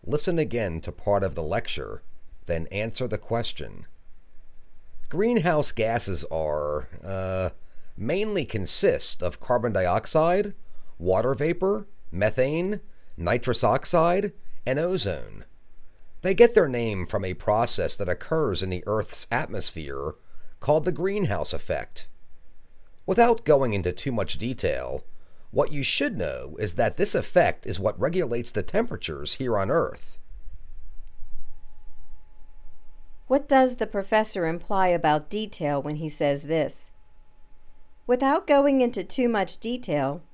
Listen again to part of the lecture, then answer the question. Greenhouse gases mainly consist of carbon dioxide, water vapor, methane, nitrous oxide, and ozone. They get their name from a process that occurs in the Earth's atmosphere called the greenhouse effect. Without going into too much detail, what you should know is that this effect is what regulates the temperatures here on Earth. What does the professor imply about detail when he says this? Without going into too much detail,